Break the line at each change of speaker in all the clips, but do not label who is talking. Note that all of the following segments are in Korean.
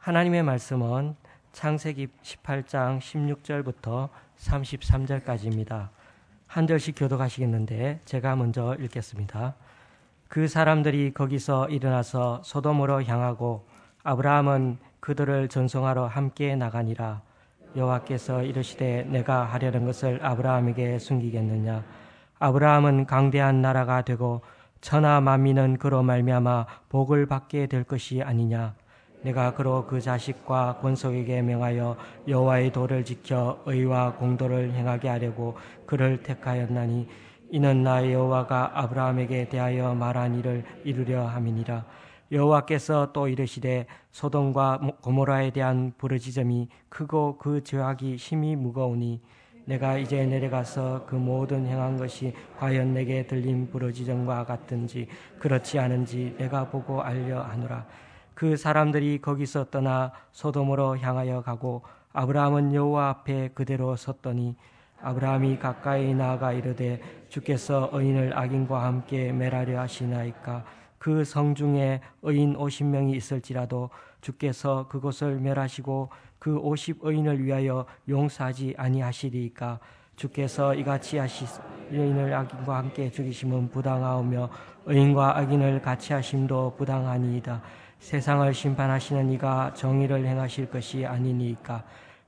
하나님의 말씀은 창세기 18장 16절부터 33절까지입니다. 한 절씩 교독하시겠는데 제가 먼저 읽겠습니다. 그 사람들이 거기서 일어나서 소돔으로 향하고 아브라함은 그들을 전송하러 함께 나가니라. 여호와께서 이르시되 내가 하려는 것을 아브라함에게 숨기겠느냐. 아브라함은 강대한 나라가 되고 천하 만민은 그로 말미암아 복을 받게 될 것이 아니냐. 내가 그로 그 자식과 권속에게 명하여 여호와의 도를 지켜 의와 공도를 행하게 하려고 그를 택하였나니 이는 나 여호와가 아브라함에게 대하여 말한 일을 이루려 함이니라. 여호와께서 또 이르시되 소돔과 고모라에 대한 부르짖음이 크고 그 죄악이 심히 무거우니 내가 이제 내려가서 그 모든 행한 것이 과연 내게 들린 부르짖음과 같은지 그렇지 않은지 내가 보고 알려 하노라. 그 사람들이 거기서 떠나 소돔으로 향하여 가고 아브라함은 여호와 앞에 그대로 섰더니 아브라함이 가까이 나아가 이르되 주께서 의인을 악인과 함께 멸하려 하시나이까. 그 성중에 의인 50명이 있을지라도 주께서 그곳을 멸하시고 그 50의인을 위하여 용서하지 아니하시리이까. 주께서 이같이 의인을 악인과 함께 죽이심은 부당하오며 의인과 악인을 같이 하심도 부당하니이다. 세상을 심판하시는 이가 정의를 행하실 것이 아니니이까.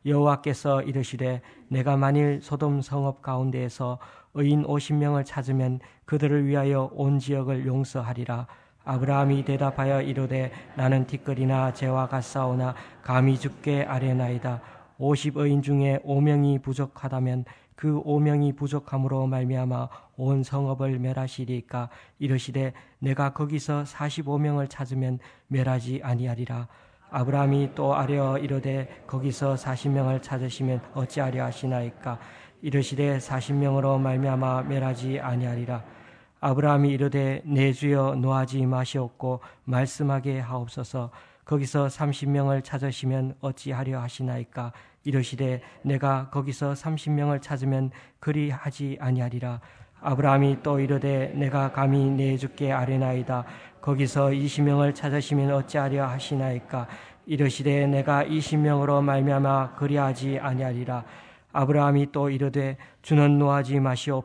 여호와께서 이르시되 내가 만일 소돔 성읍 가운데에서 의인 50명을 찾으면 그들을 위하여 온 지역을 용서하리라. 아브라함이 대답하여 이르되 나는 티끌이나 재와 같사오나 감히 주께 아뢰나이다. 50의인 중에 5명이 부족하다면 그 5명이 부족함으로 말미암아 온 성읍을 멸하시리이까. 이르시되 내가 거기서 45명을 찾으면 멸하지 아니하리라. 아브라함이 또 아뢰어 이르되 거기서 40명을 찾으시면 어찌하려 하시나이까. 이르시되 40명으로 말미암아 멸하지 아니하리라. 아브라함이 이르되 내 주여 노하지 마시옵고 말씀하게 하옵소서. 거기서 30명을 찾으시면 어찌하려 하시나이까. 이르시되 내가 거기서 30명을 찾으면 그리 하지 아니하리라. 아브라함이 또 이르되 내가 감히 내 주께 아뢰나이다. 거기서 20명을 찾으시면 어찌하려 하시나이까. 이르시되 내가 20명으로 말미암아 그리하지 아니하리라. 아브라함이 또 이르되 주는 노하지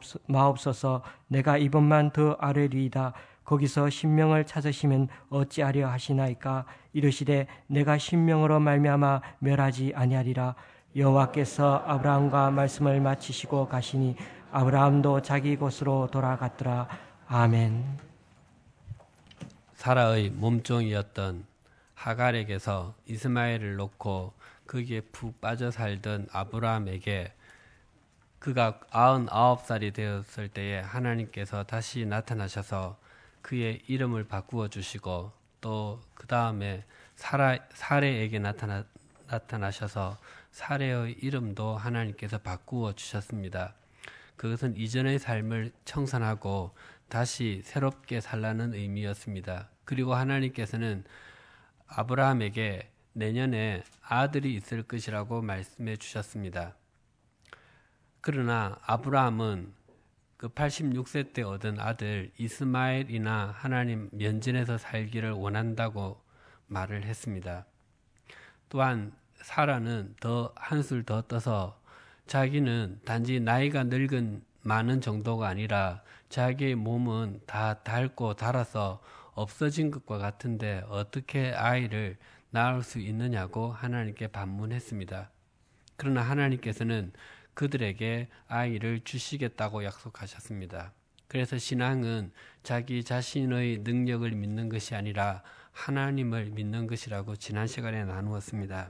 마옵소서. 내가 이번만 더 아뢰리이다. 거기서 10명을 찾으시면 어찌하려 하시나이까. 이르시되 내가 10명으로 말미암아 멸하지 아니하리라. 여호와께서 아브라함과 말씀을 마치시고 가시니 아브라함도 자기 곳으로 돌아갔더라. 아멘.
사라의 몸종이었던 하갈에게서 이스마엘을 놓고 거기에 푹 빠져 살던 아브라함에게 그가 99살이 되었을 때에 하나님께서 다시 나타나셔서 그의 이름을 바꾸어 주시고 또 그 다음에 사레에게 나타나셔서 사레의 이름도 하나님께서 바꾸어 주셨습니다. 그것은 이전의 삶을 청산하고 다시 새롭게 살라는 의미였습니다. 그리고 하나님께서는 아브라함에게 내년에 아들이 있을 것이라고 말씀해 주셨습니다. 그러나 아브라함은 그 86세 때 얻은 아들 이스마엘이나 하나님 면전에서 살기를 원한다고 말을 했습니다. 또한 사라는 더 한술 더 떠서 자기는 단지 나이가 많은 정도가 아니라 자기의 몸은 다 닳고 닳아서 없어진 것과 같은데 어떻게 아이를 낳을 수 있느냐고 하나님께 반문했습니다. 그러나 하나님께서는 그들에게 아이를 주시겠다고 약속하셨습니다. 그래서 신앙은 자기 자신의 능력을 믿는 것이 아니라 하나님을 믿는 것이라고 지난 시간에 나누었습니다.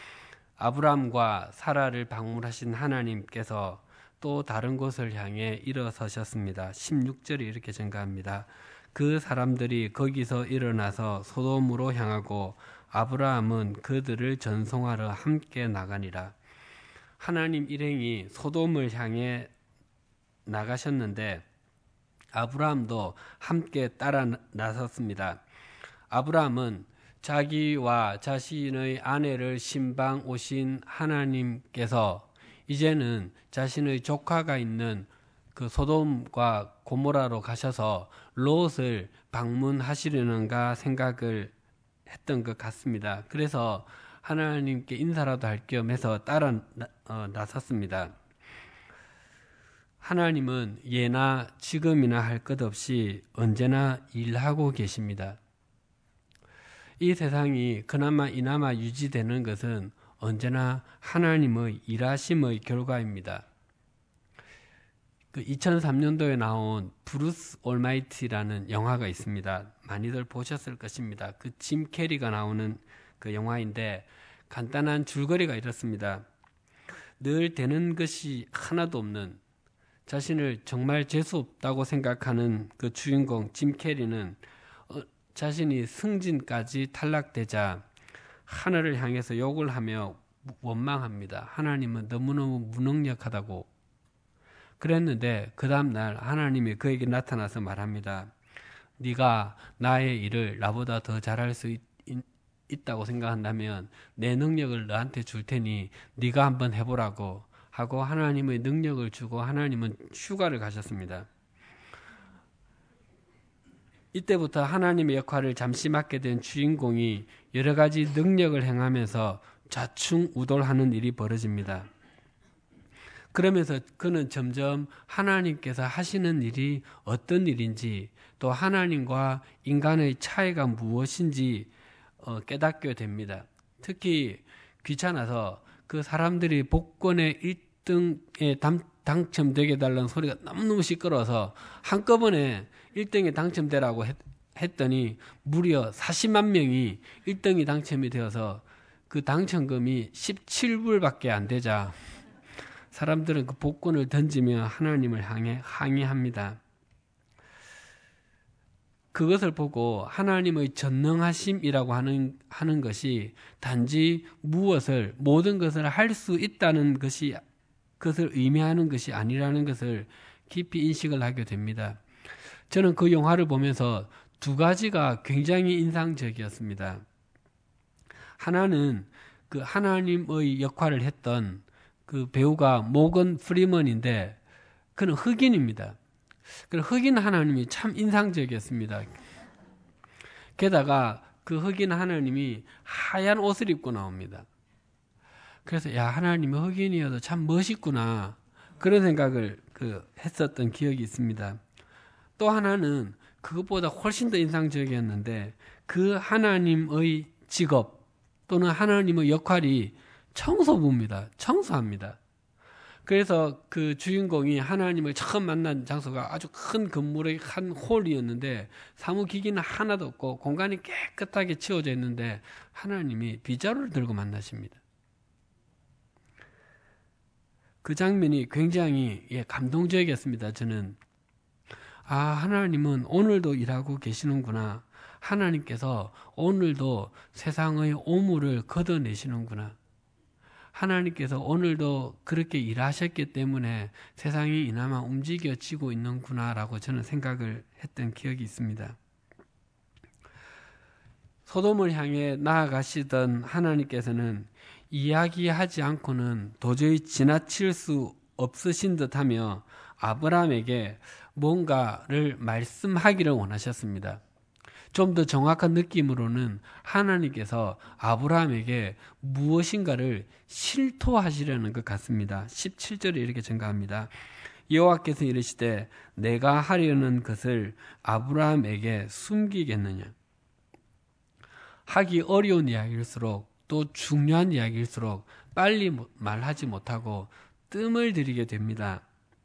아브라함과 사라를 방문하신 하나님께서 또 다른 곳을 향해 일어서셨습니다. 16절이 이렇게 증가합니다. 그 사람들이 거기서 일어나서 소돔으로 향하고 아브라함은 그들을 전송하러 함께 나가니라. 하나님 일행이 소돔을 향해 나가셨는데 아브라함도 함께 따라 나섰습니다. 아브라함은 자기와 자신의 아내를 신방 오신 하나님께서 이제는 자신의 조카가 있는 그 소돔과 고모라로 가셔서 롯을 방문하시려는가 생각을 했던 것 같습니다. 그래서 하나님께 인사라도 할 겸 해서 따라 나섰습니다. 하나님은 예나 지금이나 할 것 없이 언제나 일하고 계십니다. 이 세상이 그나마 이나마 유지되는 것은 언제나 하나님의 일하심의 결과입니다. 2003년도에 나온 브루스 올마이티라는 영화가 있습니다. 많이들 보셨을 것입니다. 그 짐 캐리가 나오는 그 영화인데 간단한 줄거리가 이렇습니다. 늘 되는 것이 하나도 없는, 자신을 정말 재수없다고 생각하는 그 주인공 짐 캐리는 자신이 승진까지 탈락되자 하늘을 향해서 욕을 하며 원망합니다. 하나님은 너무너무 무능력하다고. 그랬는데 그 다음날 하나님이 그에게 나타나서 말합니다. 네가 나의 일을 나보다 더 잘할 수 있다고 생각한다면 내 능력을 너한테 줄 테니 네가 한번 해보라고 하고 하나님의 능력을 주고 하나님은 휴가를 가셨습니다. 이때부터 하나님의 역할을 잠시 맡게 된 주인공이 여러 가지 능력을 행하면서 좌충우돌하는 일이 벌어집니다. 그러면서 그는 점점 하나님께서 하시는 일이 어떤 일인지 또 하나님과 인간의 차이가 무엇인지 깨닫게 됩니다. 특히 귀찮아서 그 사람들이 복권의 1등에 당첨되게 해달라는 소리가 너무너무 시끄러워서 한꺼번에 1등에 당첨되라고 했더니 무려 40만 명이 1등이 당첨이 되어서 그 당첨금이 17불밖에 안 되자 사람들은 그 복권을 던지며 하나님을 향해 항의합니다. 그것을 보고 하나님의 전능하심이라고 하는 것이 단지 모든 것을 할 수 있다는 것이 그것을 의미하는 것이 아니라는 것을 깊이 인식을 하게 됩니다. 저는 그 영화를 보면서 두 가지가 굉장히 인상적이었습니다. 하나는 그 하나님의 역할을 했던 그 배우가 모건 프리먼인데 그는 흑인입니다. 그 흑인 하나님이 참 인상적이었습니다. 게다가 그 흑인 하나님이 하얀 옷을 입고 나옵니다. 그래서 야, 하나님이 흑인이어도 참 멋있구나 그런 생각을 했었던 기억이 있습니다. 또 하나는 그것보다 훨씬 더 인상적이었는데 그 하나님의 직업 또는 하나님의 역할이 청소부입니다. 청소합니다. 그래서 그 주인공이 하나님을 처음 만난 장소가 아주 큰 건물의 한 홀이었는데 사무기기는 하나도 없고 공간이 깨끗하게 치워져 있는데 하나님이 빗자루를 들고 만나십니다. 그 장면이 굉장히 감동적이었습니다. 저는 하나님은 오늘도 일하고 계시는구나. 하나님께서 오늘도 세상의 오물을 걷어내시는구나. 하나님께서 오늘도 그렇게 일하셨기 때문에 세상이 이나마 움직여지고 있는구나라고 저는 생각을 했던 기억이 있습니다. 소돔을 향해 나아가시던 하나님께서는 이야기하지 않고는 도저히 지나칠 수 없으신 듯하며 아브라함에게 뭔가를 말씀하기를 원하셨습니다. 좀 더 정확한 느낌으로는 하나님께서 아브라함에게 무엇인가를 실토하시려는 것 같습니다. 17절에 이렇게 증가합니다. 여호와께서 이르시되 내가 하려는 것을 아브라함에게 숨기겠느냐. 하기 어려운 이야기일수록 또 중요한 이야기일수록 빨리 말하지 못하고 뜸을 들이게 됩니다.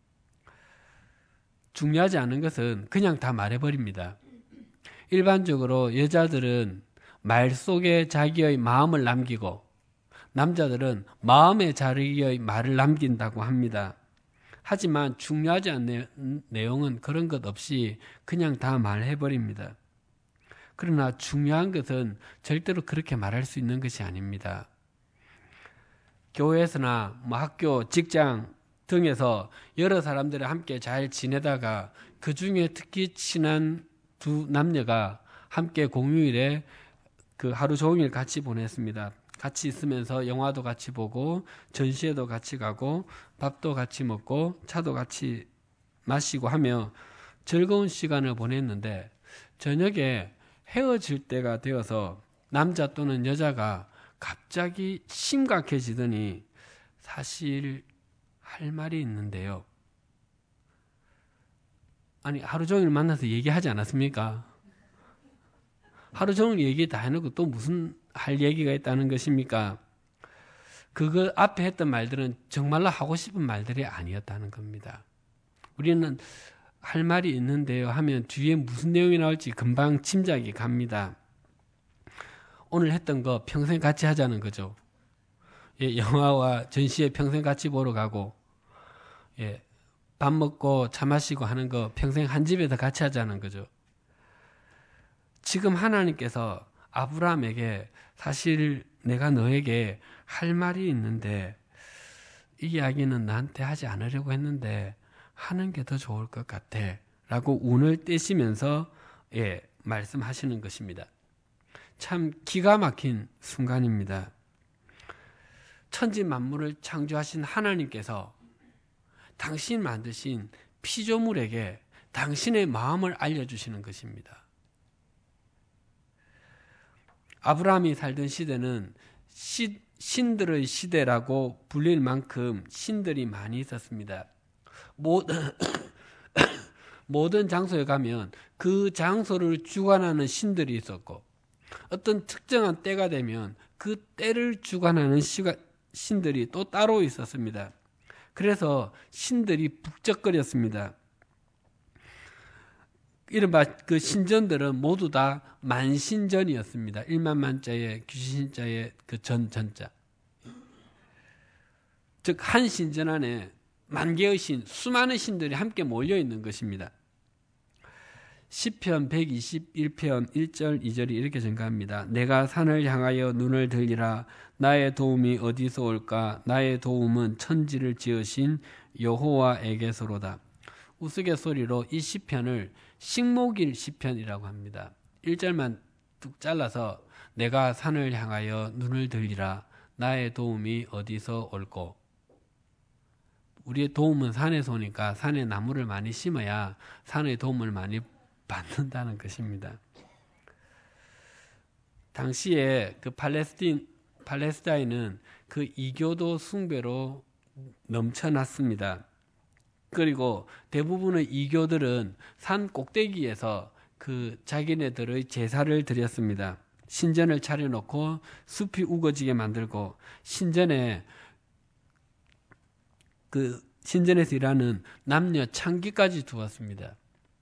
중요하지 않은 것은 그냥 다 말해버립니다. 일반적으로 여자들은 말 속에 자기의 마음을 남기고 남자들은 마음에 자기의 말을 남긴다고 합니다. 하지만 중요하지 않은 내용은 그런 것 없이 그냥 다 말해버립니다. 그러나 중요한 것은 절대로 그렇게 말할 수 있는 것이 아닙니다. 교회에서나 학교, 직장 등에서 여러 사람들이 함께 잘 지내다가 그 중에 특히 친한 두 남녀가 함께 공휴일에 그 하루 종일 같이 보냈습니다. 같이 있으면서 영화도 같이 보고 전시회도 같이 가고 밥도 같이 먹고 차도 같이 마시고 하며 즐거운 시간을 보냈는데 저녁에 헤어질 때가 되어서 남자 또는 여자가 갑자기 심각해지더니 사실 할 말이 있는데요. 아니, 하루 종일 만나서 얘기하지 않았습니까? 하루 종일 얘기 다 해놓고 또 무슨 할 얘기가 있다는 것입니까? 그거 앞에 했던 말들은 정말로 하고 싶은 말들이 아니었다는 겁니다. 우리는 할 말이 있는데요 하면 뒤에 무슨 내용이 나올지 금방 짐작이 갑니다. 오늘 했던 거 평생 같이 하자는 거죠. 예, 영화와 전시회 평생 같이 보러 가고, 예, 밥 먹고 차 마시고 하는 거 평생 한 집에서 같이 하자는 거죠. 지금 하나님께서 아브라함에게 사실 내가 너에게 할 말이 있는데 이 이야기는 나한테 하지 않으려고 했는데 하는 게 더 좋을 것 같아 라고 운을 떼시면서 말씀하시는 것입니다. 참 기가 막힌 순간입니다. 천지 만물을 창조하신 하나님께서 당신 만드신 피조물에게 당신의 마음을 알려주시는 것입니다. 아브라함이 살던 시대는 신들의 시대라고 불릴 만큼 신들이 많이 있었습니다. 모든 장소에 가면 그 장소를 주관하는 신들이 있었고 어떤 특정한 때가 되면 그 때를 주관하는 신들이 또 따로 있었습니다. 그래서 신들이 북적거렸습니다. 이른바 그 신전들은 모두 다 만신전이었습니다. 1만 만자의 귀신자의 그 전자. 즉 한 신전 안에 만 개의 신, 수많은 신들이 함께 몰려 있는 것입니다. 시편 121편 1절 2절이 이렇게 전가합니다. 내가 산을 향하여 눈을 들리라. 나의 도움이 어디서 올까? 나의 도움은 천지를 지으신 여호와에게서로다. 우스갯소리로 이 시편을 식목일 시편이라고 합니다. 1절만 뚝 잘라서 내가 산을 향하여 눈을 들리라. 나의 도움이 어디서 올꼬? 우리의 도움은 산에서 오니까 산에 나무를 많이 심어야 산의 도움을 많이 받는다는 것입니다. 당시에 그 팔레스타인은 그 이교도 숭배로 넘쳐났습니다. 그리고 대부분의 이교들은 산 꼭대기에서 그 자기네들의 제사를 드렸습니다. 신전을 차려놓고 숲이 우거지게 만들고 신전에 그 신전에서 일하는 남녀 창기까지 두었습니다.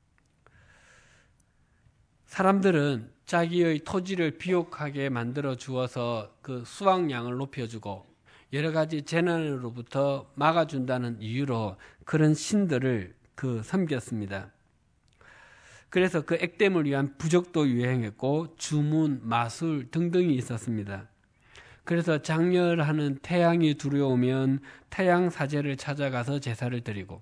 사람들은 자기의 토지를 비옥하게 만들어 주어서 그 수확량을 높여주고 여러 가지 재난으로부터 막아준다는 이유로 그런 신들을 섬겼습니다. 그래서 그 액땜을 위한 부적도 유행했고 주문, 마술 등등이 있었습니다. 그래서 장렬하는 태양이 두려우면 태양 사제를 찾아가서 제사를 드리고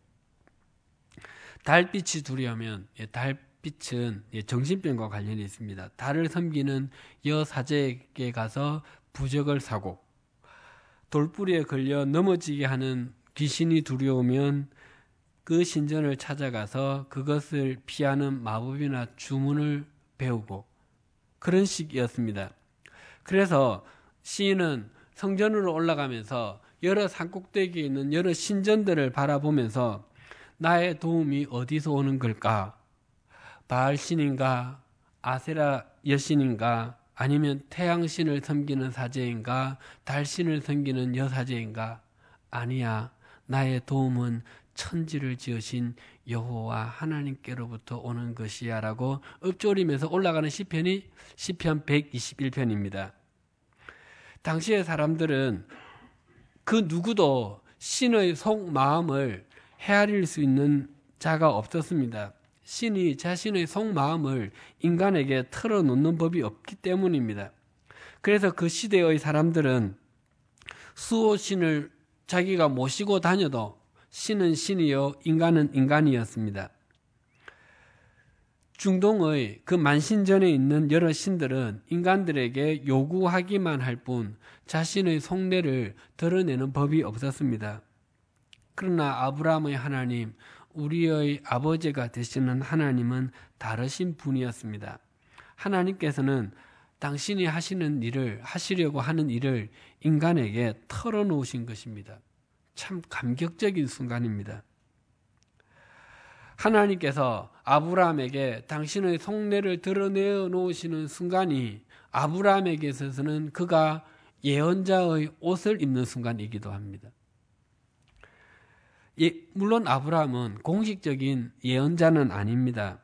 달빛이 두려우면 달빛은 정신병과 관련이 있습니다. 달을 섬기는 여사제에게 가서 부적을 사고 돌뿌리에 걸려 넘어지게 하는 귀신이 두려우면 그 신전을 찾아가서 그것을 피하는 마법이나 주문을 배우고 그런 식이었습니다. 그래서 시인은 성전으로 올라가면서 여러 산꼭대기에 있는 여러 신전들을 바라보면서 나의 도움이 어디서 오는 걸까? 바알신인가? 아세라 여신인가? 아니면 태양신을 섬기는 사제인가? 달신을 섬기는 여사제인가? 아니야. 나의 도움은 천지를 지으신 여호와 하나님께로부터 오는 것이야 라고 읊조리면서 올라가는 시편이 시편 121편입니다. 당시의 사람들은 그 누구도 신의 속마음을 헤아릴 수 있는 자가 없었습니다. 신이 자신의 속마음을 인간에게 털어놓는 법이 없기 때문입니다. 그래서 그 시대의 사람들은 수호신을 자기가 모시고 다녀도 신은 신이요 인간은 인간이었습니다. 중동의 그 만신전에 있는 여러 신들은 인간들에게 요구하기만 할 뿐 자신의 속내를 드러내는 법이 없었습니다. 그러나 아브라함의 하나님, 우리의 아버지가 되시는 하나님은 다르신 분이었습니다. 하나님께서는 당신이 하시려고 하는 일을 인간에게 털어놓으신 것입니다. 참 감격적인 순간입니다. 하나님께서 아브라함에게 당신의 속내를 드러내어 놓으시는 순간이 아브라함에게 있어서는 그가 예언자의 옷을 입는 순간이기도 합니다. 물론 아브라함은 공식적인 예언자는 아닙니다.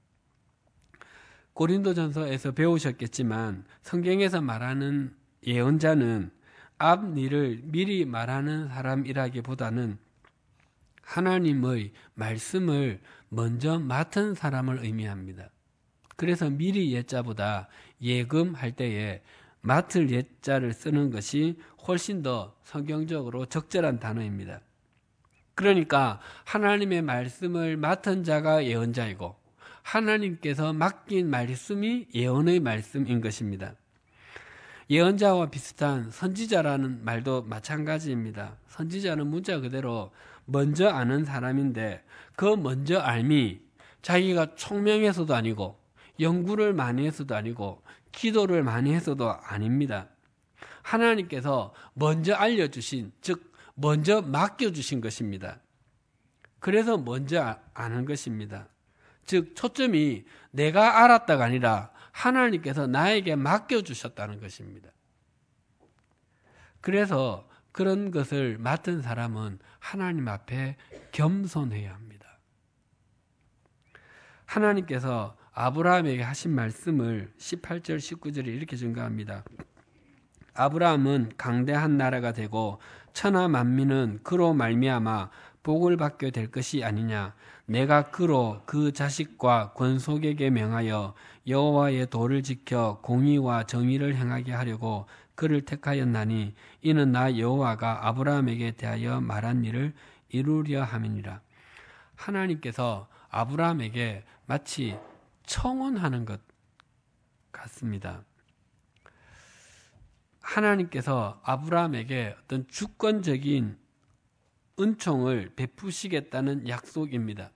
고린도전서에서 배우셨겠지만 성경에서 말하는 예언자는 앞 일을 미리 말하는 사람이라기보다는 하나님의 말씀을 먼저 맡은 사람을 의미합니다. 그래서 미리 예자보다 예금할 때에 맡을 예자를 쓰는 것이 훨씬 더 성경적으로 적절한 단어입니다. 그러니까 하나님의 말씀을 맡은 자가 예언자이고 하나님께서 맡긴 말씀이 예언의 말씀인 것입니다. 예언자와 비슷한 선지자라는 말도 마찬가지입니다. 선지자는 문자 그대로 먼저 아는 사람인데 그 먼저 알미 자기가 총명해서도 아니고 연구를 많이 해서도 아니고 기도를 많이 해서도 아닙니다. 하나님께서 먼저 알려주신, 즉 먼저 맡겨주신 것입니다. 그래서 먼저 아는 것입니다. 즉 초점이 내가 알았다가 아니라 하나님께서 나에게 맡겨주셨다는 것입니다. 그래서 그런 것을 맡은 사람은 하나님 앞에 겸손해야 합니다. 하나님께서 아브라함에게 하신 말씀을 18절 19절에 이렇게 증가합니다. 아브라함은 강대한 나라가 되고 천하 만민은 그로 말미암아 복을 받게 될 것이 아니냐. 내가 그로 그 자식과 권속에게 명하여 여호와의 도를 지켜 공의와 정의를 행하게 하려고 그를 택하였나니 이는 나 여호와가 아브라함에게 대하여 말한 일을 이루려 함이니라. 하나님께서 아브라함에게 마치 청혼하는 것 같습니다. 하나님께서 아브라함에게 어떤 주권적인 은총을 베푸시겠다는 약속입니다.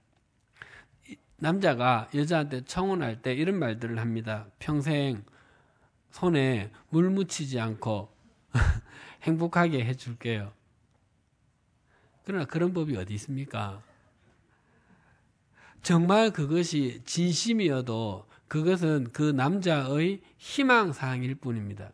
남자가 여자한테 청혼할 때 이런 말들을 합니다. 평생 손에 물 묻히지 않고 행복하게 해줄게요. 그러나 그런 법이 어디 있습니까? 정말 그것이 진심이어도 그것은 그 남자의 희망사항일 뿐입니다.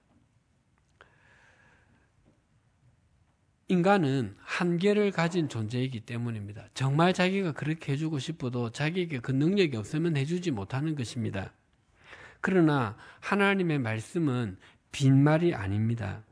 인간은 한계를 가진 존재이기 때문입니다. 정말 자기가 그렇게 해주고 싶어도 자기에게 그 능력이 없으면 해주지 못하는 것입니다. 그러나 하나님의 말씀은 빈말이 아닙니다.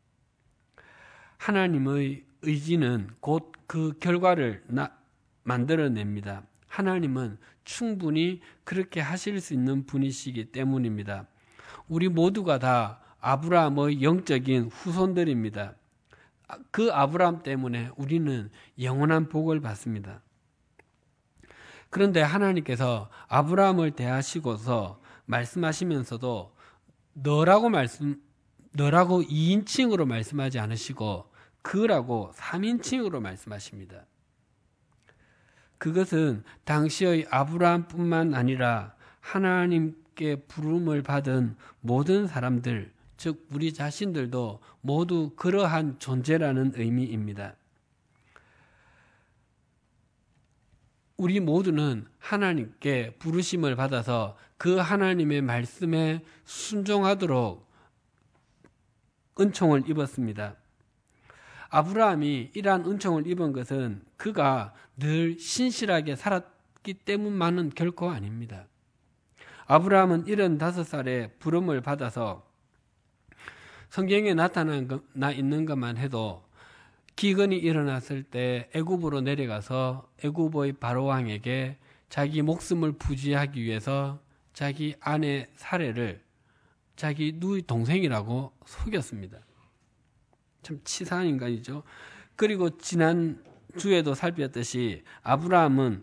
하나님의 의지는 곧 그 결과를 만들어냅니다. 하나님은 충분히 그렇게 하실 수 있는 분이시기 때문입니다. 우리 모두가 다 아브라함의 영적인 후손들입니다. 그 아브라함 때문에 우리는 영원한 복을 받습니다. 그런데 하나님께서 아브라함을 대하시고서 말씀하시면서도 너라고 2인칭으로 말씀하지 않으시고 그라고 3인칭으로 말씀하십니다. 그것은 당시의 아브라함뿐만 아니라 하나님께 부름을 받은 모든 사람들, 즉 우리 자신들도 모두 그러한 존재라는 의미입니다. 우리 모두는 하나님께 부르심을 받아서 그 하나님의 말씀에 순종하도록 은총을 입었습니다. 아브라함이 이러한 은총을 입은 것은 그가 늘 신실하게 살았기 때문만은 결코 아닙니다. 아브라함은 75살에 부름을 받아서 성경에 나타나 있는 것만 해도 기근이 일어났을 때 애굽으로 내려가서 애굽의 바로왕에게 자기 목숨을 부지하기 위해서 자기 아내 사레를 자기 누이 동생이라고 속였습니다. 참 치사한 인간이죠. 그리고 지난 주에도 살폈듯이 아브라함은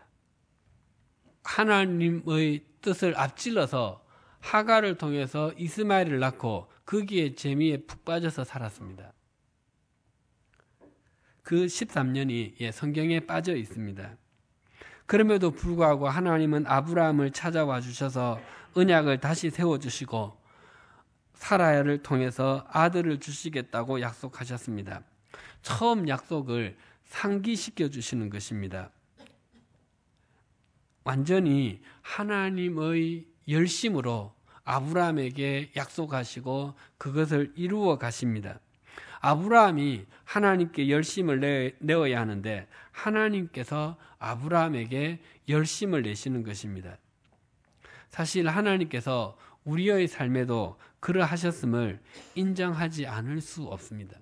하나님의 뜻을 앞질러서 하갈을 통해서 이스마엘을 낳고 거기에 재미에 푹 빠져서 살았습니다. 그 13년이 성경에 빠져 있습니다. 그럼에도 불구하고 하나님은 아브라함을 찾아와 주셔서 언약을 다시 세워주시고 사라야를 통해서 아들을 주시겠다고 약속하셨습니다. 처음 약속을 상기시켜 주시는 것입니다. 완전히 하나님의 열심으로 아브라함에게 약속하시고 그것을 이루어 가십니다. 아브라함이 하나님께 열심을 내어야 하는데 하나님께서 아브라함에게 열심을 내시는 것입니다. 사실 하나님께서 우리의 삶에도 그러하셨음을 인정하지 않을 수 없습니다.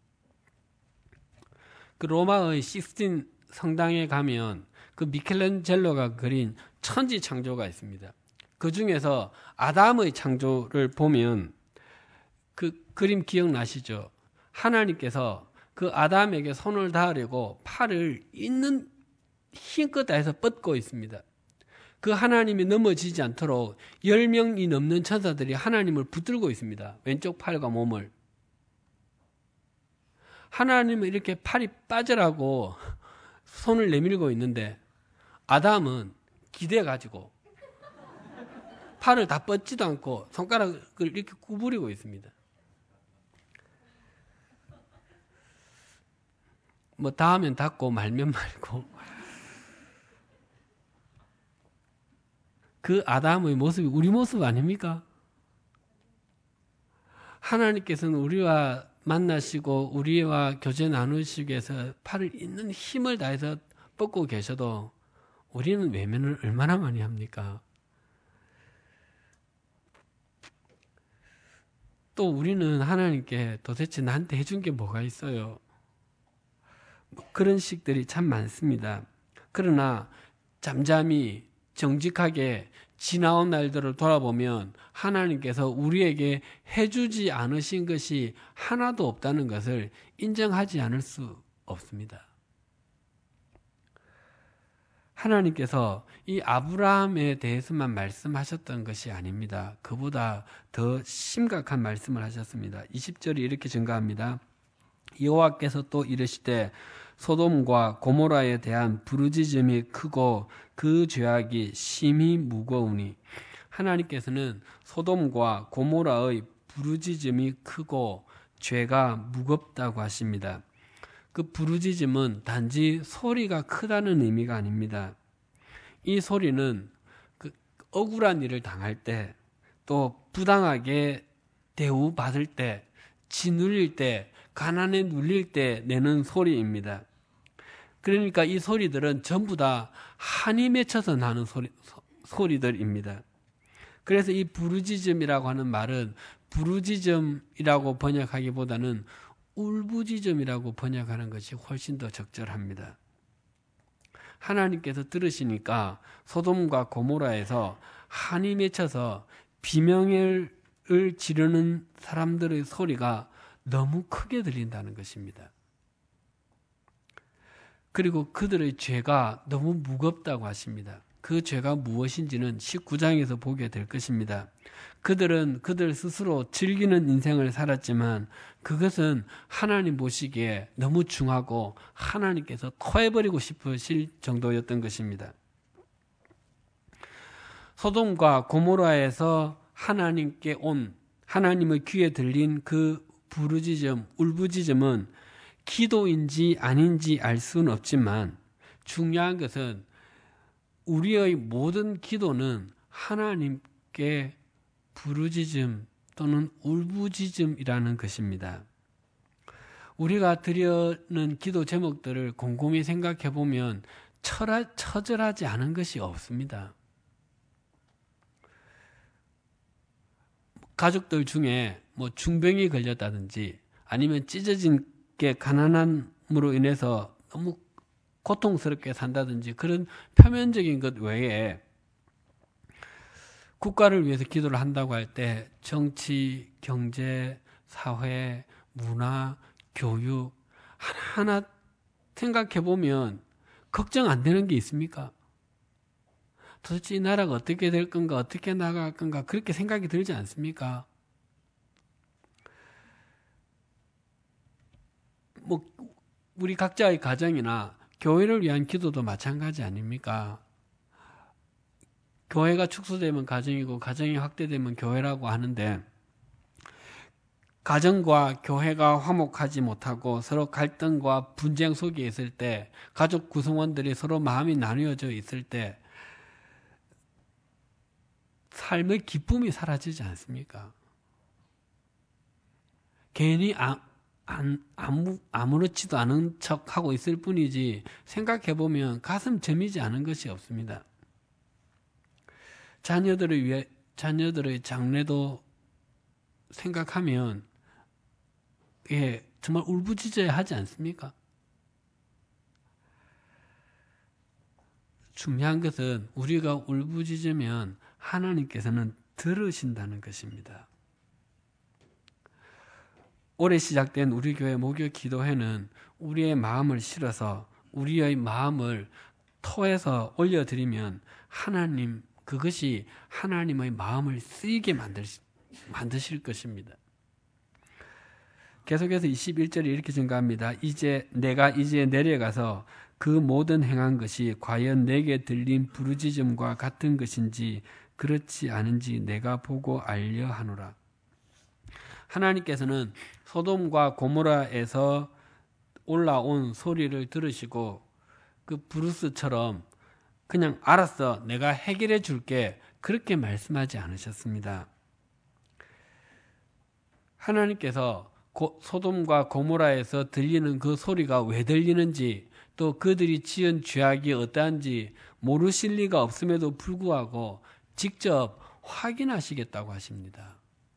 그 로마의 시스틴 성당에 가면 그 미켈란젤로가 그린 천지 창조가 있습니다. 그 중에서 아담의 창조를 보면 그 그림 기억나시죠? 하나님께서 그 아담에게 손을 닿으려고 팔을 있는 힘껏 다해서 뻗고 있습니다. 그 하나님이 넘어지지 않도록 10명이 넘는 천사들이 하나님을 붙들고 있습니다. 왼쪽 팔과 몸을. 하나님은 이렇게 팔이 빠져라고 손을 내밀고 있는데 아담은 기대가지고 팔을 다 뻗지도 않고 손가락을 이렇게 구부리고 있습니다. 뭐 닿으면 닿고 말면 말고 그 아담의 모습이 우리 모습 아닙니까? 하나님께서는 우리와 만나시고 우리와 교제 나누시기 위해서 팔을 있는 힘을 다해서 뻗고 계셔도 우리는 외면을 얼마나 많이 합니까? 또 우리는 하나님께 도대체 나한테 해준 게 뭐가 있어요? 그런 식들이 참 많습니다. 그러나 잠잠히 정직하게 지나온 날들을 돌아보면 하나님께서 우리에게 해주지 않으신 것이 하나도 없다는 것을 인정하지 않을 수 없습니다. 하나님께서 이 아브라함에 대해서만 말씀하셨던 것이 아닙니다. 그보다 더 심각한 말씀을 하셨습니다. 20절이 이렇게 증가합니다. 여호와께서 또 이르시되 소돔과 고모라에 대한 부르짖음이 크고 그 죄악이 심히 무거우니. 하나님께서는 소돔과 고모라의 부르짖음이 크고 죄가 무겁다고 하십니다. 그 부르짖음은 단지 소리가 크다는 의미가 아닙니다. 이 소리는 그 억울한 일을 당할 때, 또 부당하게 대우받을 때, 짓눌릴 때, 가난에 눌릴 때 내는 소리입니다. 그러니까 이 소리들은 전부 다 한이 맺혀서 나는 소리들입니다. 그래서 이 부르짖음이라고 하는 말은 부르짖음이라고 번역하기보다는 울부짖음이라고 번역하는 것이 훨씬 더 적절합니다. 하나님께서 들으시니까 소돔과 고모라에서 한이 맺혀서 비명을 지르는 사람들의 소리가 너무 크게 들린다는 것입니다. 그리고 그들의 죄가 너무 무겁다고 하십니다. 그 죄가 무엇인지는 19장에서 보게 될 것입니다. 그들은 그들 스스로 즐기는 인생을 살았지만 그것은 하나님 보시기에 너무 중하고 하나님께서 토해버리고 싶으실 정도였던 것입니다. 소돔과 고모라에서 하나님께 온 하나님의 귀에 들린 그 부르짖음, 울부짖음은 기도인지 아닌지 알 수는 없지만 중요한 것은 우리의 모든 기도는 하나님께 부르짖음 또는 울부짖음이라는 것입니다. 우리가 드리는 기도 제목들을 곰곰이 생각해 보면 처절하지 않은 것이 없습니다. 가족들 중에 뭐 중병이 걸렸다든지 아니면 찢어진 게 가난함으로 인해서 너무 고통스럽게 산다든지 그런 표면적인 것 외에 국가를 위해서 기도를 한다고 할 때 정치, 경제, 사회, 문화, 교육 하나하나 생각해 보면 걱정 안 되는 게 있습니까? 도대체 이 나라가 어떻게 될 건가, 어떻게 나갈 건가 그렇게 생각이 들지 않습니까? 뭐 우리 각자의 가정이나 교회를 위한 기도도 마찬가지 아닙니까? 교회가 축소되면 가정이고 가정이 확대되면 교회라고 하는데 가정과 교회가 화목하지 못하고 서로 갈등과 분쟁 속에 있을 때, 가족 구성원들이 서로 마음이 나뉘어져 있을 때 삶의 기쁨이 사라지지 않습니까? 괜히 아무렇지도 않은 척하고 있을 뿐이지 생각해보면 가슴 저미지 않은 것이 없습니다. 자녀들의 장래도 생각하면 정말 울부짖어야 하지 않습니까? 중요한 것은 우리가 울부짖으면 하나님께서는 들으신다는 것입니다. 올해 시작된 우리 교회 목요 기도회는 우리의 마음을 실어서 우리의 마음을 토해서 올려드리면 그것이 하나님의 마음을 쓰이게 만드실 것입니다. 계속해서 21절에 이렇게 증가합니다. 내가 이제 내려가서 그 모든 행한 것이 과연 내게 들린 부르짖음과 같은 것인지 그렇지 않은지 내가 보고 알려 하노라. 하나님께서는 소돔과 고모라에서 올라온 소리를 들으시고 그 브루스처럼 그냥 알았어, 내가 해결해 줄게, 그렇게 말씀하지 않으셨습니다. 하나님께서 소돔과 고모라에서 들리는 그 소리가 왜 들리는지, 또 그들이 지은 죄악이 어떠한지 모르실 리가 없음에도 불구하고 직접 확인하시겠다고 하십니다.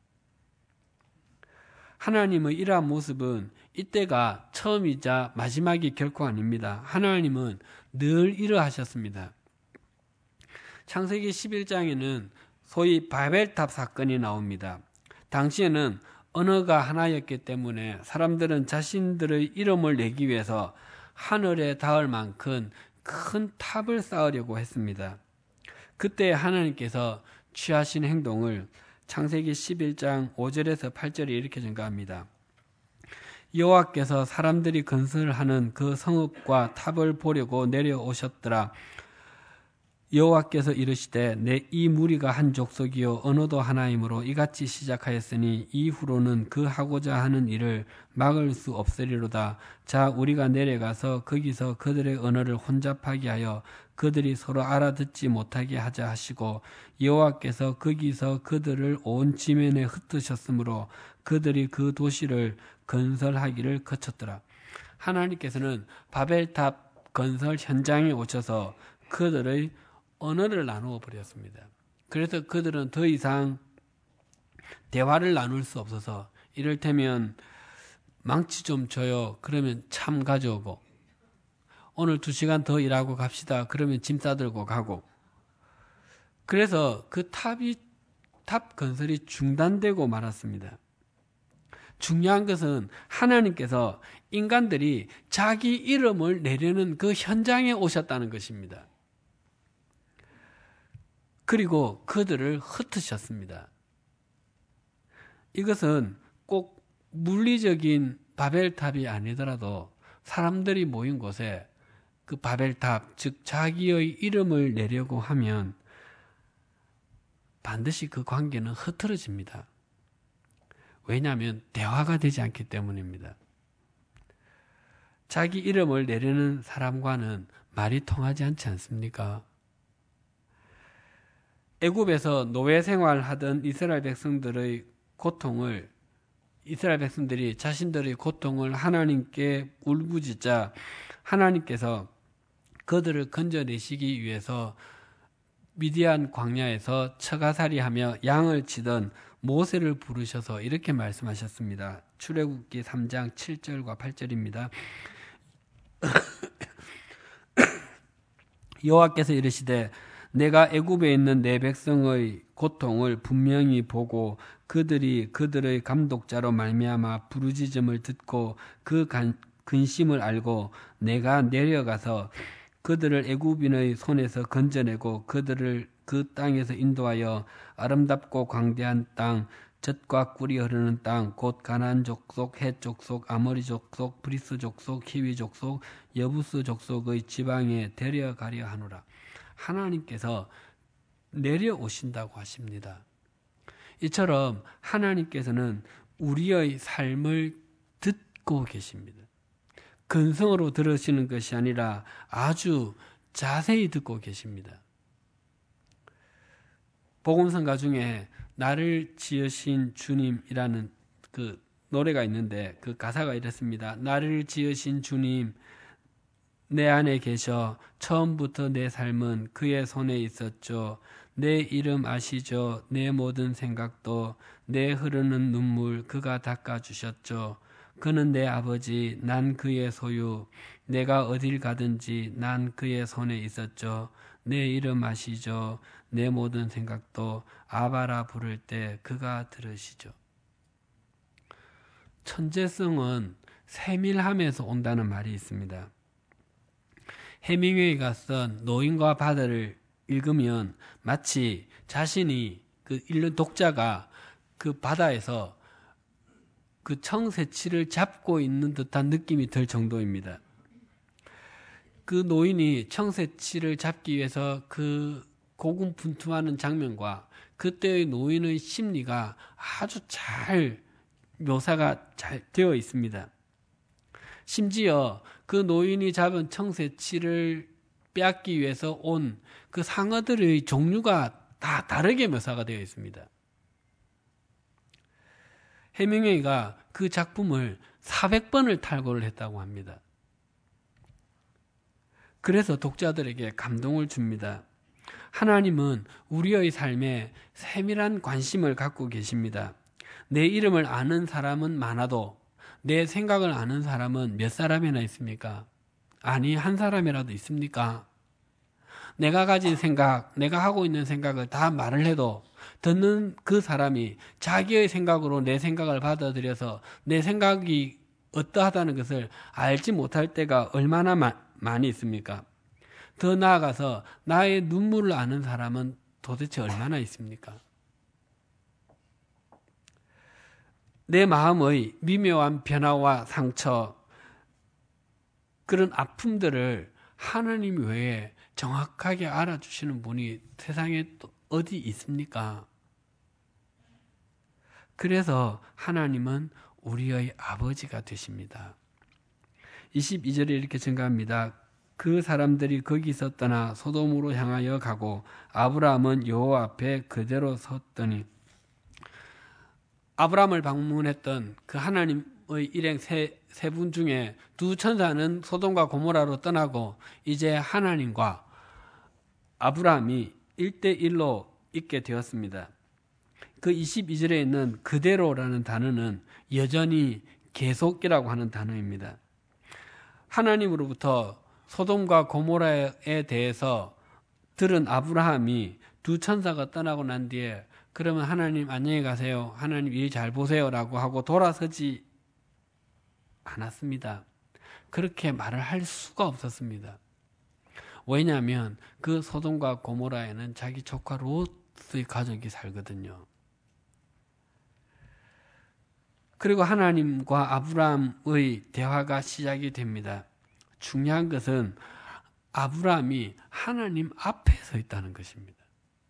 하나님의 이러한 모습은 이때가 처음이자 마지막이 결코 아닙니다. 하나님은 늘 이러하셨습니다. 창세기 11장에는 소위 바벨탑 사건이 나옵니다. 당시에는 언어가 하나였기 때문에 사람들은 자신들의 이름을 내기 위해서 하늘에 닿을 만큼 큰 탑을 쌓으려고 했습니다. 그때 하나님께서 취하신 행동을 창세기 11장 5절에서 8절에 이렇게 증가합니다. 여호와께서 사람들이 건설하는 그 성읍과 탑을 보려고 내려오셨더라. 여호와께서 이르시되 내 이 무리가 한 족속이요 언어도 하나이므로 이같이 시작하였으니 이후로는 그 하고자 하는 일을 막을 수 없으리로다. 자, 우리가 내려가서 거기서 그들의 언어를 혼잡하게 하여 그들이 서로 알아듣지 못하게 하자 하시고, 여호와께서 거기서 그들을 온 지면에 흩으셨으므로 그들이 그 도시를 건설하기를 거쳤더라. 하나님께서는 바벨탑 건설 현장에 오셔서 그들의 언어를 나누어 버렸습니다. 그래서 그들은 더 이상 대화를 나눌 수 없어서, 이를테면 망치 좀 줘요, 그러면 참 가져오고, 오늘 2시간 더 일하고 갑시다, 그러면 짐 싸들고 가고, 그래서 그 탑 건설이 중단되고 말았습니다. 중요한 것은 하나님께서 인간들이 자기 이름을 내려는 그 현장에 오셨다는 것입니다. 그리고 그들을 흩으셨습니다. 이것은 꼭 물리적인 바벨탑이 아니더라도 사람들이 모인 곳에 그 바벨탑, 즉 자기의 이름을 내려고 하면 반드시 그 관계는 흐트러집니다. 왜냐하면 대화가 되지 않기 때문입니다. 자기 이름을 내려는 사람과는 말이 통하지 않지 않습니까? 애굽에서 노예 생활하던 이스라엘 백성들이 자신들의 고통을 하나님께 울부짖자 하나님께서 그들을 건져내시기 위해서 미디안 광야에서 처가살이하며 양을 치던 모세를 부르셔서 이렇게 말씀하셨습니다. 출애굽기 3장 7절과 8절입니다. 여호와께서 이르시되 내가 애굽에 있는 내 백성의 고통을 분명히 보고 그들이 그들의 감독자로 말미암아 부르짖음을 듣고 그 근심을 알고 내가 내려가서 그들을 애굽인의 손에서 건져내고 그들을 그 땅에서 인도하여 아름답고 광대한 땅, 젖과 꿀이 흐르는 땅, 곧 가나안 족속, 헷 족속, 아모리 족속, 브리스 족속, 히위 족속, 여부스 족속의 지방에 데려가려 하노라. 하나님께서 내려오신다고 하십니다. 이처럼 하나님께서는 우리의 삶을 듣고 계십니다. 근성으로 들으시는 것이 아니라 아주 자세히 듣고 계십니다. 복음성가 중에 나를 지으신 주님이라는 그 노래가 있는데 그 가사가 이렇습니다. 나를 지으신 주님 내 안에 계셔 처음부터 내 삶은 그의 손에 있었죠. 내 이름 아시죠. 내 모든 생각도 내 흐르는 눈물 그가 닦아주셨죠. 그는 내 아버지 난 그의 소유 내가 어딜 가든지 난 그의 손에 있었죠. 내 이름 아시죠. 내 모든 생각도 아바라 부를 때 그가 들으시죠. 천재성은 세밀함에서 온다는 말이 있습니다. 해밍웨이가 쓴 노인과 바다를 읽으면 마치 자신이 그 읽는 독자가 그 바다에서 그 청새치를 잡고 있는 듯한 느낌이 들 정도입니다. 그 노인이 청새치를 잡기 위해서 그 고군분투하는 장면과 그때의 노인의 심리가 아주 잘 묘사가 잘 되어 있습니다. 심지어 그 노인이 잡은 청새치를 빼앗기 위해서 온 그 상어들의 종류가 다 다르게 묘사가 되어 있습니다. 해밍웨이가 그 작품을 400번을 탈고를 했다고 합니다. 그래서 독자들에게 감동을 줍니다. 하나님은 우리의 삶에 세밀한 관심을 갖고 계십니다. 내 이름을 아는 사람은 많아도 내 생각을 아는 사람은 몇 사람이나 있습니까? 아니, 한 사람이라도 있습니까? 내가 가진 생각, 내가 하고 있는 생각을 다 말을 해도 듣는 그 사람이 자기의 생각으로 내 생각을 받아들여서 내 생각이 어떠하다는 것을 알지 못할 때가 얼마나 많이 있습니까? 더 나아가서 나의 눈물을 아는 사람은 도대체 얼마나 있습니까? 내 마음의 미묘한 변화와 상처, 그런 아픔들을 하나님 외에 정확하게 알아주시는 분이 세상에 또 어디 있습니까? 그래서 하나님은 우리의 아버지가 되십니다. 22절에 이렇게 증가합니다. 그 사람들이 거기서 떠나 소돔으로 향하여 가고 아브라함은 여호와 앞에 그대로 섰더니, 아브라함을 방문했던 그 하나님의 일행 세 분 중에 두 천사는 소돔과 고모라로 떠나고 이제 하나님과 아브라함이 1대1로 있게 되었습니다. 그 22절에 있는 그대로라는 단어는 여전히 계속이라고 하는 단어입니다. 하나님으로부터 소돔과 고모라에 대해서 들은 아브라함이 두 천사가 떠나고 난 뒤에 그러면 하나님 안녕히 가세요, 하나님 일 잘 보세요 라고 하고 돌아서지 않았습니다. 그렇게 말을 할 수가 없었습니다. 왜냐하면 그 소돔과 고모라에는 자기 조카 롯의 가족이 살거든요. 그리고 하나님과 아브라함의 대화가 시작이 됩니다. 중요한 것은 아브라함이 하나님 앞에 서 있다는 것입니다.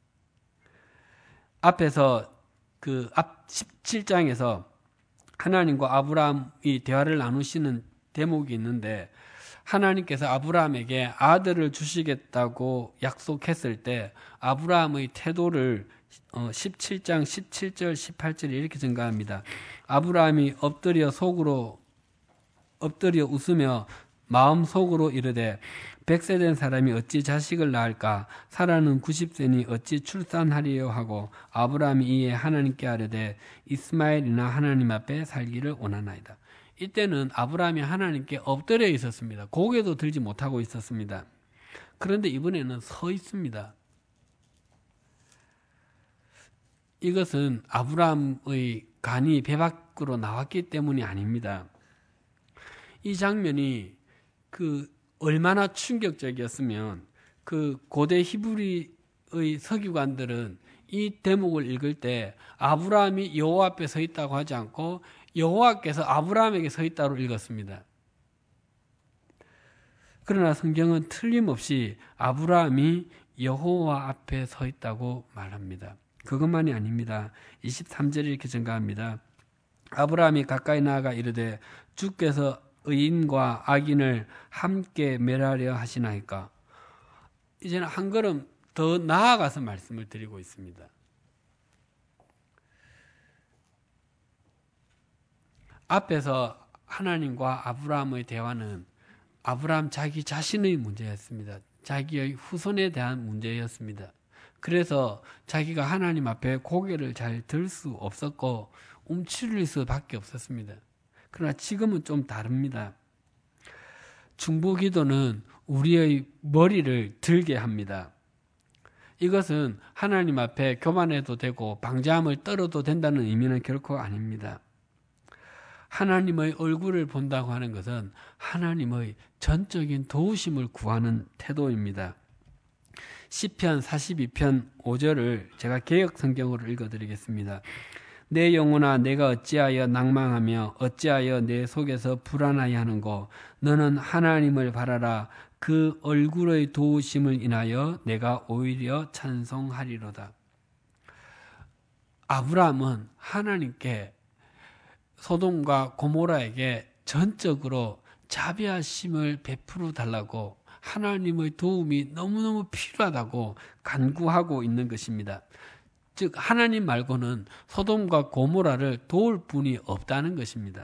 앞에서 그 앞 17장에서 하나님과 아브라함이 대화를 나누시는 대목이 있는데, 하나님께서 아브라함에게 아들을 주시겠다고 약속했을 때 아브라함의 태도를 17장 17절 18절에 이렇게 증가합니다. 아브라함이 엎드려 웃으며 마음속으로 이르되 100세 된 사람이 어찌 자식을 낳을까? 사라는 90세니 어찌 출산하리요 하고 아브라함이 이에 하나님께 아뢰되 이스마엘이나 하나님 앞에 살기를 원하나이다. 이때는 아브라함이 하나님께 엎드려 있었습니다. 고개도 들지 못하고 있었습니다. 그런데 이번에는 서 있습니다. 이것은 아브라함의 간이 배 밖으로 나왔기 때문이 아닙니다. 이 장면이 얼마나 충격적이었으면 그 고대 히브리의 서기관들은 이 대목을 읽을 때 아브라함이 여호와 앞에 서 있다고 하지 않고 여호와께서 아브라함에게 서 있다고 읽었습니다. 그러나 성경은 틀림없이 아브라함이 여호와 앞에 서 있다고 말합니다. 그것만이 아닙니다. 23절에 이렇게 증가합니다. 아브라함이 가까이 나아가 이르되 주께서 의인과 악인을 함께 멸하려 하시나이까. 이제는 한 걸음 더 나아가서 말씀을 드리고 있습니다. 앞에서 하나님과 아브라함의 대화는 아브라함 자기 자신의 문제였습니다. 자기의 후손에 대한 문제였습니다. 그래서 자기가 하나님 앞에 고개를 잘 들 수 없었고 움츠릴 수밖에 없었습니다. 그러나 지금은 좀 다릅니다. 중보기도는 우리의 머리를 들게 합니다. 이것은 하나님 앞에 교만해도 되고 방자함을 떨어도 된다는 의미는 결코 아닙니다. 하나님의 얼굴을 본다고 하는 것은 하나님의 전적인 도우심을 구하는 태도입니다. 시편 42편 5절을 제가 개역 성경으로 읽어드리겠습니다. 내 영혼아 내가 어찌하여 낭망하며 어찌하여 내 속에서 불안하여 하는고 너는 하나님을 바라라. 그 얼굴의 도우심을 인하여 내가 오히려 찬송하리로다. 아브라함은 하나님께 소돔과 고모라에게 전적으로 자비하심을 베풀어 달라고 하나님의 도움이 너무너무 필요하다고 간구하고 있는 것입니다. 즉 하나님 말고는 소돔과 고모라를 도울 분이 없다는 것입니다.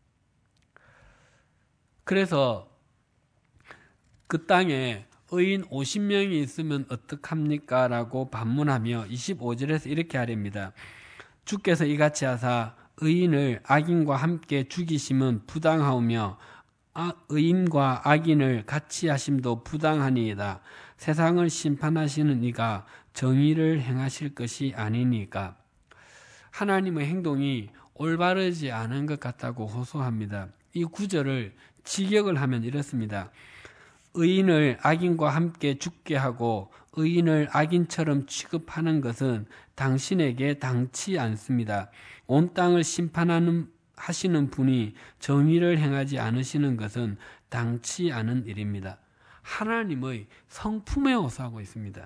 그래서 그 땅에 의인 50명이 있으면 어떡합니까? 라고 반문하며 25절에서 이렇게 하렵니다. 주께서 이같이 하사 의인을 악인과 함께 죽이심은 부당하오며 의인과 악인을 같이 하심도 부당하니이다. 세상을 심판하시는 이가 정의를 행하실 것이 아니니까. 하나님의 행동이 올바르지 않은 것 같다고 호소합니다. 이 구절을 직역을 하면 이렇습니다. 의인을 악인과 함께 죽게 하고 의인을 악인처럼 취급하는 것은 당신에게 당치 않습니다. 온 땅을 심판하시는 분이 정의를 행하지 않으시는 것은 당치 않은 일입니다. 하나님의 성품에 호소하고 있습니다.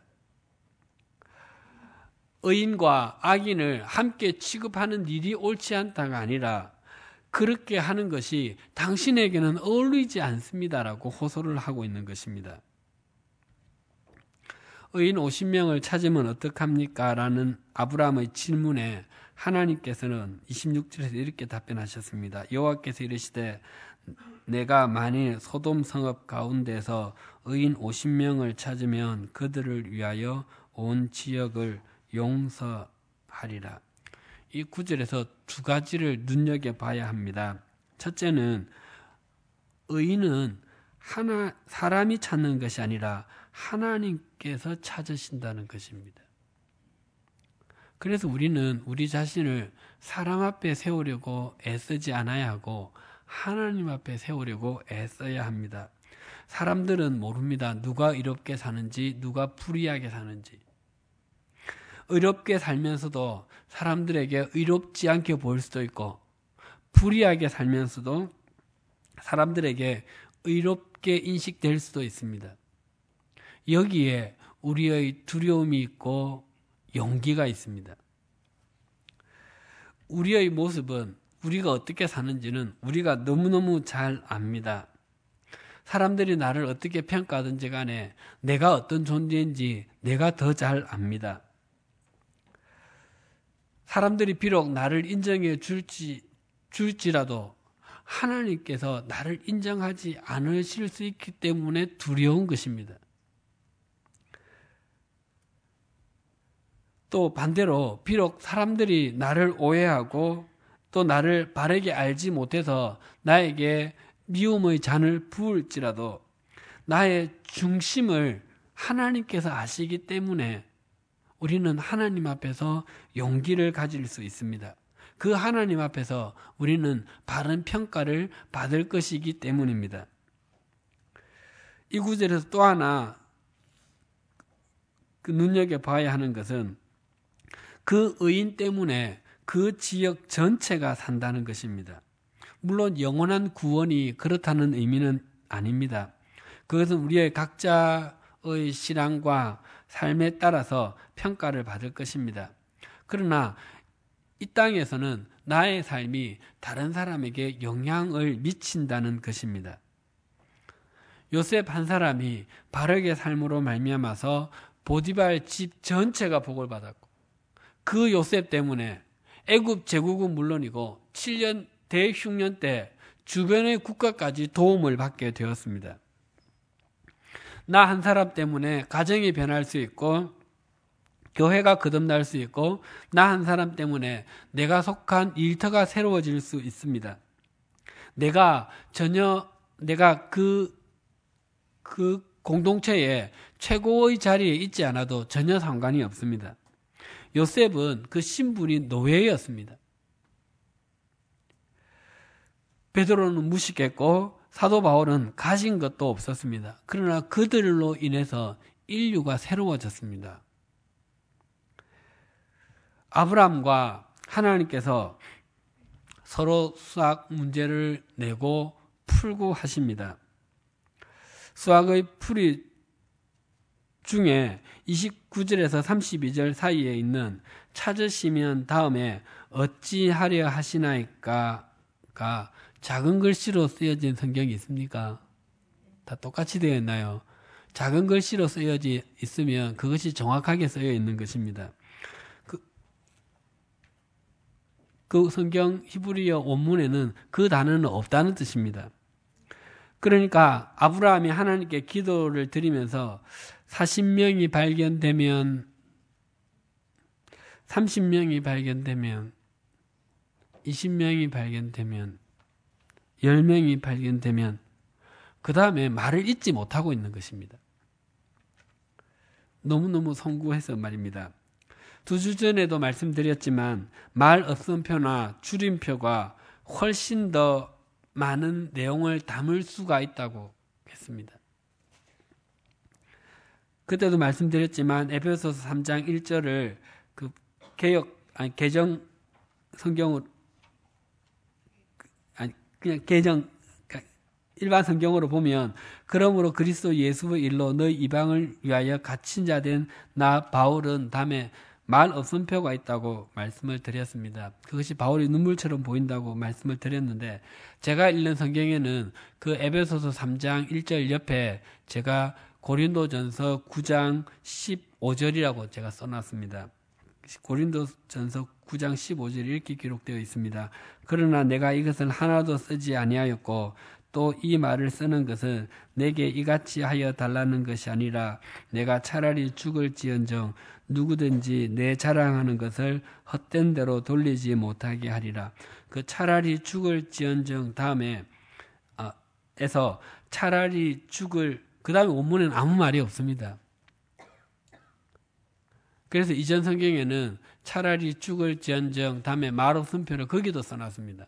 의인과 악인을 함께 취급하는 일이 옳지 않다가 아니라 그렇게 하는 것이 당신에게는 어울리지 않습니다라고 호소를 하고 있는 것입니다. 의인 50명을 찾으면 어떡합니까? 라는 아브라함의 질문에 하나님께서는 26절에서 이렇게 답변하셨습니다. 여호와께서 이르시되 내가 만일 소돔 성읍 가운데서 의인 50명을 찾으면 그들을 위하여 온 지역을 용서하리라. 이 구절에서 두 가지를 눈여겨봐야 합니다. 첫째는 의인은 사람이 찾는 것이 아니라 하나님께서 찾으신다는 것입니다. 그래서 우리는 우리 자신을 사람 앞에 세우려고 애쓰지 않아야 하고 하나님 앞에 세우려고 애써야 합니다. 사람들은 모릅니다. 누가 의롭게 사는지, 누가 불의하게 사는지. 의롭게 살면서도 사람들에게 의롭지 않게 보일 수도 있고, 불의하게 살면서도 사람들에게 의롭게 인식될 수도 있습니다. 여기에 우리의 두려움이 있고 용기가 있습니다. 우리의 모습은 우리가 어떻게 사는지는 우리가 너무너무 잘 압니다. 사람들이 나를 어떻게 평가하든지 간에 내가 어떤 존재인지 내가 더 잘 압니다. 사람들이 비록 나를 인정해 줄지라도 하나님께서 나를 인정하지 않으실 수 있기 때문에 두려운 것입니다. 또 반대로 비록 사람들이 나를 오해하고 또 나를 바르게 알지 못해서 나에게 미움의 잔을 부을지라도 나의 중심을 하나님께서 아시기 때문에 우리는 하나님 앞에서 용기를 가질 수 있습니다. 그 하나님 앞에서 우리는 바른 평가를 받을 것이기 때문입니다. 이 구절에서 또 하나 눈여겨봐야 하는 것은 그 의인 때문에 그 지역 전체가 산다는 것입니다. 물론 영원한 구원이 그렇다는 의미는 아닙니다. 그것은 우리의 각자의 신앙과 삶에 따라서 평가를 받을 것입니다. 그러나 이 땅에서는 나의 삶이 다른 사람에게 영향을 미친다는 것입니다. 요셉 한 사람이 바르게 삶으로 말미암아서 보디발 집 전체가 복을 받았고, 그 요셉 때문에 애굽 제국은 물론이고 7년 대흉년 때 주변의 국가까지 도움을 받게 되었습니다. 나 한 사람 때문에 가정이 변할 수 있고 교회가 거듭날 수 있고 나 한 사람 때문에 내가 속한 일터가 새로워질 수 있습니다. 내가 그 공동체의 최고의 자리에 있지 않아도 전혀 상관이 없습니다. 요셉은 그 신분이 노예였습니다. 베드로는 무식했고 사도 바울은 가진 것도 없었습니다. 그러나 그들로 인해서 인류가 새로워졌습니다. 아브라함과 하나님께서 서로 수학 문제를 내고 풀고 하십니다. 수학의 풀이 중에 29절에서 32절 사이에 있는 찾으시면 다음에 어찌하려 하시나이까가 작은 글씨로 쓰여진 성경이 있습니까? 다 똑같이 되어 있나요? 작은 글씨로 쓰여져 있으면 그것이 정확하게 쓰여 있는 것입니다. 그 성경 히브리어 원문에는 그 단어는 없다는 뜻입니다. 그러니까 아브라함이 하나님께 기도를 드리면서 40명이 발견되면 30명이 발견되면 20명이 발견되면 10명이 발견되면 그 다음에 말을 잊지 못하고 있는 것입니다. 너무너무 송구해서 말입니다. 2주 전에도 말씀드렸지만 말 없음표나 줄임표가 훨씬 더 많은 내용을 담을 수가 있다고 했습니다. 그때도 말씀드렸지만 에베소서 3장 1절을 그 개정 성경으로 그냥 일반 성경으로 보면 그러므로 그리스도 예수의 일로 너희 이방을 위하여 갇힌 자 된 나 바울은 다음에 말 없음표가 있다고 말씀을 드렸습니다. 그것이 바울이 눈물처럼 보인다고 말씀을 드렸는데 제가 읽는 성경에는 그 에베소서 3장 1절 옆에 제가 고린도전서 9장 15절이라고 제가 써놨습니다. 고린도전서 9장 15절이 이렇게 기록되어 있습니다. 그러나 내가 이것을 하나도 쓰지 아니하였고 또 이 말을 쓰는 것은 내게 이같이 하여 달라는 것이 아니라 내가 차라리 죽을지언정 누구든지 내 자랑하는 것을 헛된 대로 돌리지 못하게 하리라. 그 차라리 죽을지언정 다음에 에서 차라리 죽을 그 다음에 원문에는 아무 말이 없습니다. 그래서 이전 성경에는 차라리 죽을지언정 다음에 말 없음표를 거기도 써놨습니다.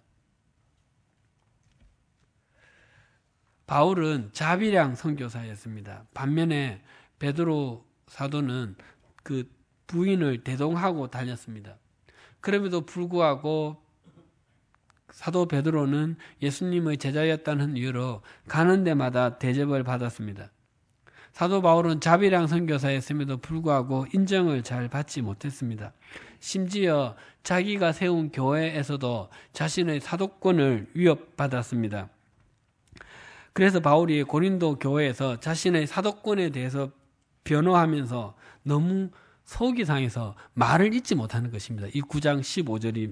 바울은 자비량 선교사였습니다. 반면에 베드로 사도는 그 부인을 대동하고 다녔습니다. 그럼에도 불구하고 사도 베드로는 예수님의 제자였다는 이유로 가는 데마다 대접을 받았습니다. 사도 바울은 자비량 선교사였음에도 불구하고 인정을 잘 받지 못했습니다. 심지어 자기가 세운 교회에서도 자신의 사도권을 위협받았습니다. 그래서 바울이 고린도 교회에서 자신의 사도권에 대해서 변호하면서 너무 속이 상해서 말을 잊지 못하는 것입니다. 이 9장 15절이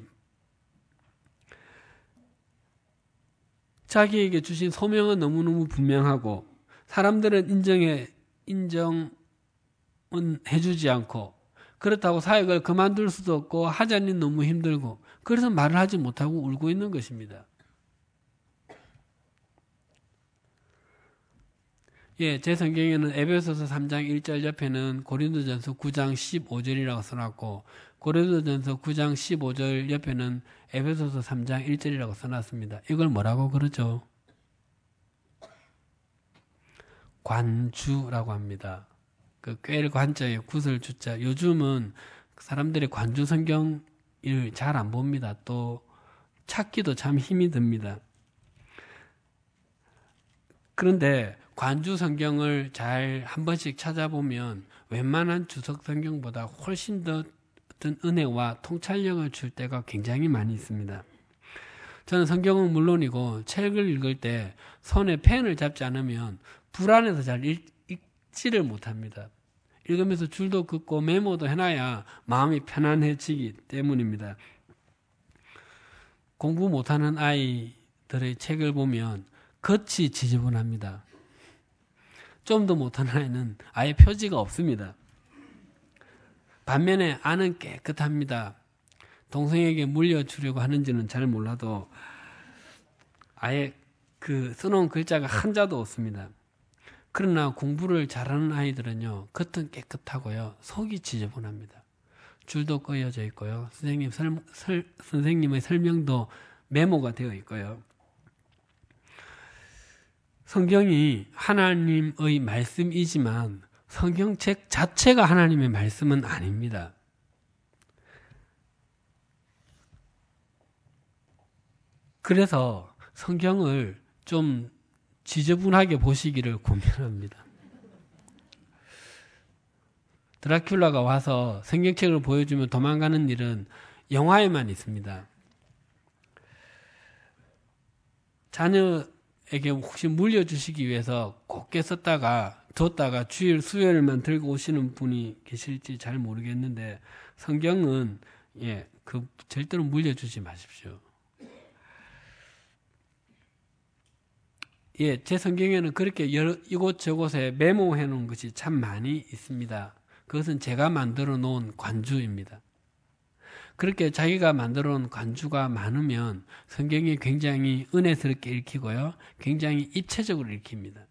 자기에게 주신 소명은 너무너무 분명하고 사람들은 인정은 해주지 않고 그렇다고 사역을 그만둘 수도 없고 하자니 너무 힘들고 그래서 말을 하지 못하고 울고 있는 것입니다. 예, 제 성경에는 에베소서 3장 1절 옆에는 고린도전서 9장 15절이라고 써놨고 고린도전서 9장 15절 옆에는 에베소서 3장 1절이라고 써놨습니다. 이걸 뭐라고 그러죠? 관주라고 합니다. 그 꿰를 관자에 굿을 주자. 요즘은 사람들이 관주 성경을 잘 안 봅니다. 또 찾기도 참 힘이 듭니다. 그런데 관주 성경을 잘 한 번씩 찾아보면 웬만한 주석 성경보다 훨씬 더 어떤 은혜와 통찰력을 줄 때가 굉장히 많이 있습니다. 저는 성경은 물론이고 책을 읽을 때 손에 펜을 잡지 않으면 불안해서 잘 읽지를 못합니다. 읽으면서 줄도 긋고 메모도 해놔야 마음이 편안해지기 때문입니다. 공부 못하는 아이들의 책을 보면 겉이 지저분합니다. 좀 더 못하는 아이는 아예 표지가 없습니다. 반면에 안은 깨끗합니다. 동생에게 물려주려고 하는지는 잘 몰라도 아예 그 써놓은 글자가 한자도 없습니다. 그러나 공부를 잘하는 아이들은요, 겉은 깨끗하고요, 속이 지저분합니다. 줄도 꺼여져 있고요, 선생님의 설명도 메모가 되어 있고요. 성경이 하나님의 말씀이지만 성경책 자체가 하나님의 말씀은 아닙니다. 그래서 성경을 좀 지저분하게 보시기를 권면합니다. 드라큘라가 와서 성경책을 보여주면 도망가는 일은 영화에만 있습니다. 자녀에게 혹시 물려주시기 위해서 곱게 썼다가 뒀다가 주일 수요일만 들고 오시는 분이 계실지 잘 모르겠는데 성경은 절대로 물려주지 마십시오. 제 성경에는 그렇게 이곳저곳에 메모해 놓은 것이 참 많이 있습니다. 그것은 제가 만들어 놓은 관주입니다. 그렇게 자기가 만들어 놓은 관주가 많으면 성경이 굉장히 은혜스럽게 읽히고요, 굉장히 입체적으로 읽힙니다.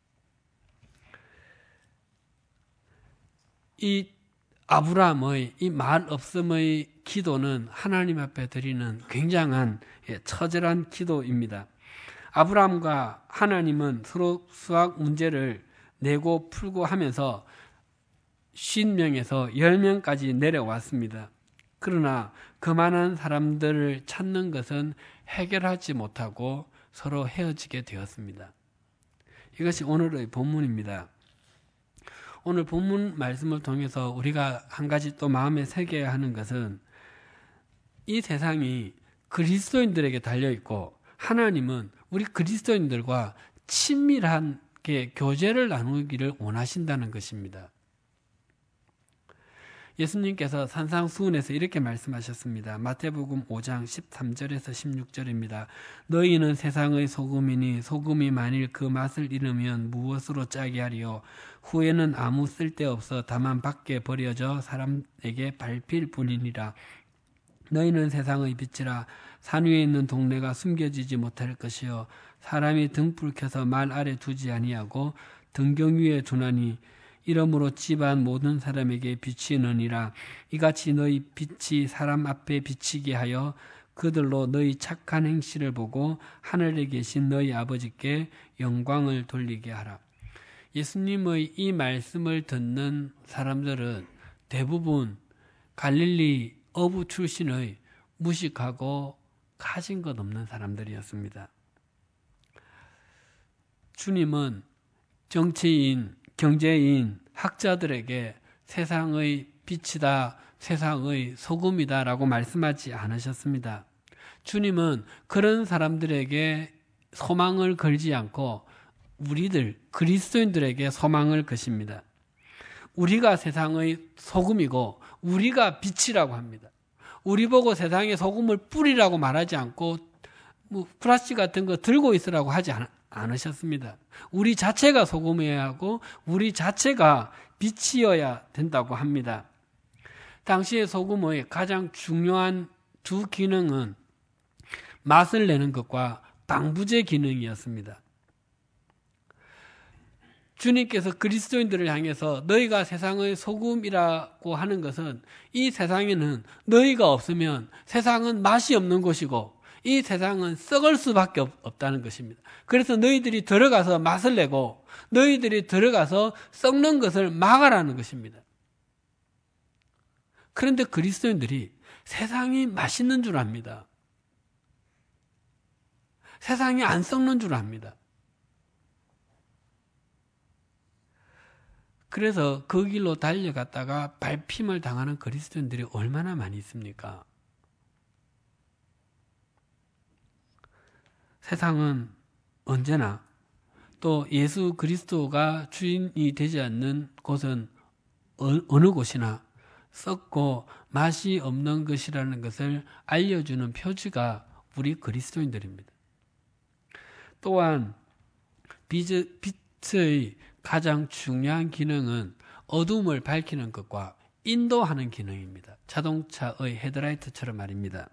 이 아브라함의 이 말 없음의 기도는 하나님 앞에 드리는 굉장한 처절한 기도입니다. 아브라함과 하나님은 서로 수학 문제를 내고 풀고 하면서 50명에서 10명까지 내려왔습니다. 그러나 그만한 사람들을 찾는 것은 해결하지 못하고 서로 헤어지게 되었습니다. 이것이 오늘의 본문입니다. 오늘 본문 말씀을 통해서 우리가 한 가지 또 마음에 새겨야 하는 것은 이 세상이 그리스도인들에게 달려있고 하나님은 우리 그리스도인들과 친밀하게 교제를 나누기를 원하신다는 것입니다. 예수님께서 산상수훈에서 이렇게 말씀하셨습니다. 마태복음 5장 13절에서 16절입니다. 너희는 세상의 소금이니 소금이 만일 그 맛을 잃으면 무엇으로 짜게 하리요? 후에는 아무 쓸데없어 다만 밖에 버려져 사람에게 밟힐 뿐이니라. 너희는 세상의 빛이라. 산 위에 있는 동네가 숨겨지지 못할 것이요 사람이 등불 켜서 말 아래 두지 아니하고 등경 위에 두나니 이러므로 집안 모든 사람에게 비치느니라. 이같이 너희 빛이 사람 앞에 비치게 하여 그들로 너희 착한 행실을 보고 하늘에 계신 너희 아버지께 영광을 돌리게 하라. 예수님의 이 말씀을 듣는 사람들은 대부분 갈릴리 어부 출신의 무식하고 가진 것 없는 사람들이었습니다. 주님은 정치인, 경제인, 학자들에게 세상의 빛이다, 세상의 소금이다 라고 말씀하지 않으셨습니다. 주님은 그런 사람들에게 소망을 걸지 않고 우리들, 그리스도인들에게 소망을 거십니다. 우리가 세상의 소금이고 우리가 빛이라고 합니다. 우리 보고 세상에 소금을 뿌리라고 말하지 않고 플라스틱 같은 거 들고 있으라고 하지 않으셨습니다. 우리 자체가 소금이어야 하고 우리 자체가 빛이어야 된다고 합니다. 당시의 소금의 가장 중요한 두 기능은 맛을 내는 것과 방부제 기능이었습니다. 주님께서 그리스도인들을 향해서 너희가 세상의 소금이라고 하는 것은 이 세상에는 너희가 없으면 세상은 맛이 없는 곳이고 이 세상은 썩을 수밖에 없다는 것입니다. 그래서 너희들이 들어가서 맛을 내고 너희들이 들어가서 썩는 것을 막아라는 것입니다. 그런데 그리스도인들이 세상이 맛있는 줄 압니다. 세상이 안 썩는 줄 압니다. 그래서 그 길로 달려갔다가 밟힘을 당하는 그리스도인들이 얼마나 많이 있습니까? 세상은 언제나 또 예수 그리스도가 주인이 되지 않는 곳은 어느 곳이나 썩고 맛이 없는 것이라는 것을 알려주는 표지가 우리 그리스도인들입니다. 또한 빛의 가장 중요한 기능은 어둠을 밝히는 것과 인도하는 기능입니다. 자동차의 헤드라이트처럼 말입니다.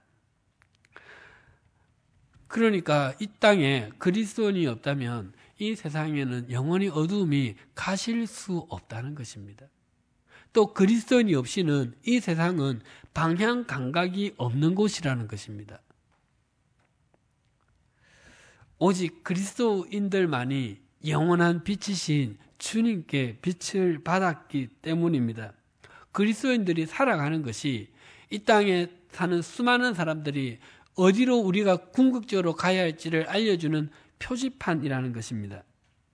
그러니까 이 땅에 그리스도인이 없다면 이 세상에는 영원히 어두움이 가실 수 없다는 것입니다. 또 그리스도인이 없이는 이 세상은 방향 감각이 없는 곳이라는 것입니다. 오직 그리스도인들만이 영원한 빛이신 주님께 빛을 받았기 때문입니다. 그리스도인들이 살아가는 것이 이 땅에 사는 수많은 사람들이 어디로 우리가 궁극적으로 가야 할지를 알려주는 표지판이라는 것입니다.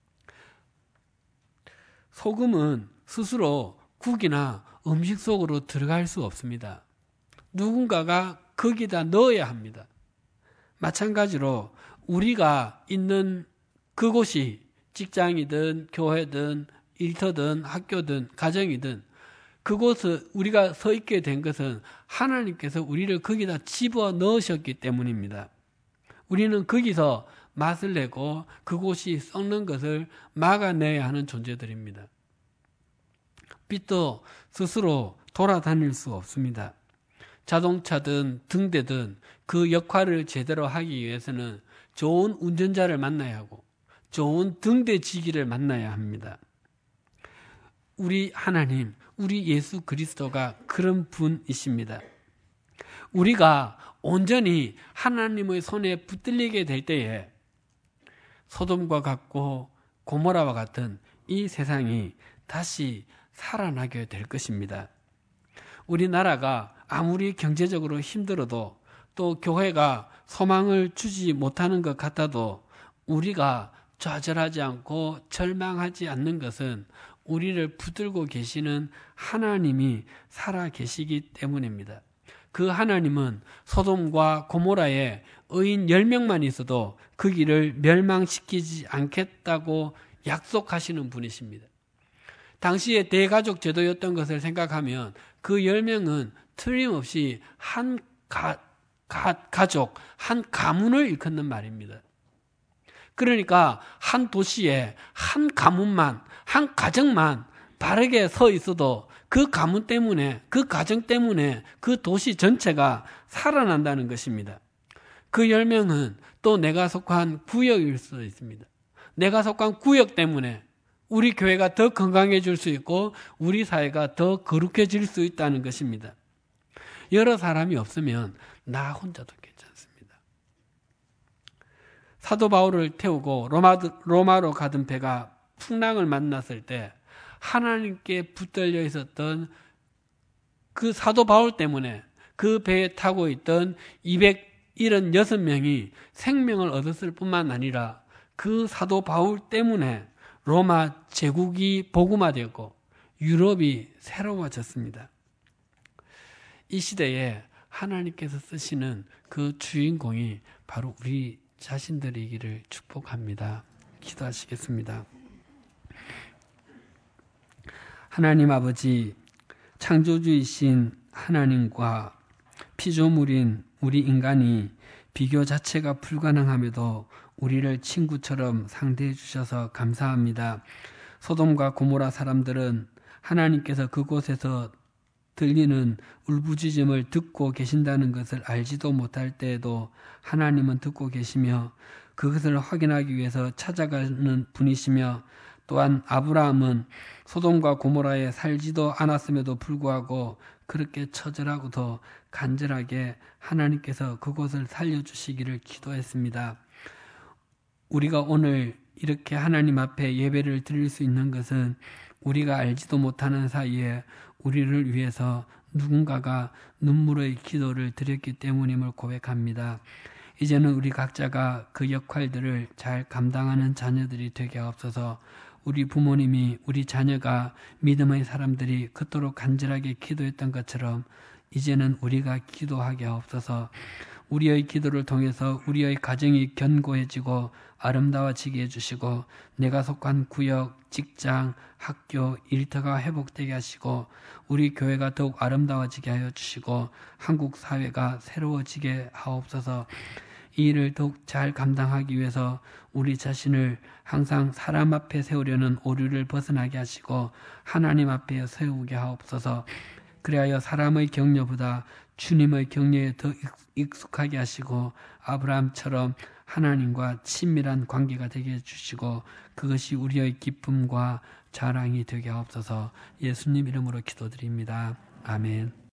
소금은 스스로 국이나 음식 속으로 들어갈 수 없습니다. 누군가가 거기다 넣어야 합니다. 마찬가지로 우리가 있는 그곳이 직장이든 교회든 일터든 학교든 가정이든 그곳에 우리가 서 있게 된 것은 하나님께서 우리를 거기다 집어 넣으셨기 때문입니다. 우리는 거기서 맛을 내고 그곳이 썩는 것을 막아내야 하는 존재들입니다. 빛도 스스로 돌아다닐 수 없습니다. 자동차든 등대든 그 역할을 제대로 하기 위해서는 좋은 운전자를 만나야 하고 좋은 등대지기를 만나야 합니다. 우리 하나님, 우리 예수 그리스도가 그런 분이십니다. 우리가 온전히 하나님의 손에 붙들리게 될 때에 소돔과 같고 고모라와 같은 이 세상이 다시 살아나게 될 것입니다. 우리나라가 아무리 경제적으로 힘들어도 또 교회가 소망을 주지 못하는 것 같아도 우리가 좌절하지 않고 절망하지 않는 것은 우리를 붙들고 계시는 하나님이 살아 계시기 때문입니다. 그 하나님은 소돔과 고모라에 의인 10명만 있어도 그 길을 멸망시키지 않겠다고 약속하시는 분이십니다. 당시의 대가족 제도였던 것을 생각하면 그 10명은 틀림없이 한 가족, 한 가문을 일컫는 말입니다. 그러니까 한 도시에 한 가문만, 한 가정만 바르게 서 있어도 그 가문 때문에, 그 가정 때문에 그 도시 전체가 살아난다는 것입니다. 그 10명은 또 내가 속한 구역일 수도 있습니다. 내가 속한 구역 때문에 우리 교회가 더 건강해질 수 있고 우리 사회가 더 거룩해질 수 있다는 것입니다. 여러 사람이 없으면 나 혼자도 괜찮습니다. 사도 바울을 태우고 로마로 가던 배가 풍랑을 만났을 때 하나님께 붙들려 있었던 그 사도 바울 때문에 그 배에 타고 있던 276명이 생명을 얻었을 뿐만 아니라 그 사도 바울 때문에 로마 제국이 복음화되었고 유럽이 새로워졌습니다. 이 시대에 하나님께서 쓰시는 그 주인공이 바로 우리 자신들이기를 축복합니다. 기도하시겠습니다. 하나님 아버지, 창조주이신 하나님과 피조물인 우리 인간이 비교 자체가 불가능함에도 우리를 친구처럼 상대해 주셔서 감사합니다. 소돔과 고모라 사람들은 하나님께서 그곳에서 들리는 울부짖음을 듣고 계신다는 것을 알지도 못할 때에도 하나님은 듣고 계시며 그것을 확인하기 위해서 찾아가는 분이시며 또한 아브라함은 소돔과 고모라에 살지도 않았음에도 불구하고 그렇게 처절하고도 간절하게 하나님께서 그곳을 살려주시기를 기도했습니다. 우리가 오늘 이렇게 하나님 앞에 예배를 드릴 수 있는 것은 우리가 알지도 못하는 사이에 우리를 위해서 누군가가 눈물의 기도를 드렸기 때문임을 고백합니다. 이제는 우리 각자가 그 역할들을 잘 감당하는 자녀들이 되게 하옵소서. 우리 부모님이, 우리 자녀가, 믿음의 사람들이 그토록 간절하게 기도했던 것처럼 이제는 우리가 기도하게 하옵소서. 우리의 기도를 통해서 우리의 가정이 견고해지고 아름다워지게 해주시고, 내가 속한 구역, 직장, 학교, 일터가 회복되게 하시고, 우리 교회가 더욱 아름다워지게 하여 주시고, 한국 사회가 새로워지게 하옵소서. 이 일을 더욱 잘 감당하기 위해서 우리 자신을 항상 사람 앞에 세우려는 오류를 벗어나게 하시고 하나님 앞에 세우게 하옵소서. 그리하여 사람의 격려보다 주님의 격려에 더 익숙하게 하시고 아브라함처럼 하나님과 친밀한 관계가 되게 해주시고 그것이 우리의 기쁨과 자랑이 되게 하옵소서. 예수님 이름으로 기도드립니다. 아멘.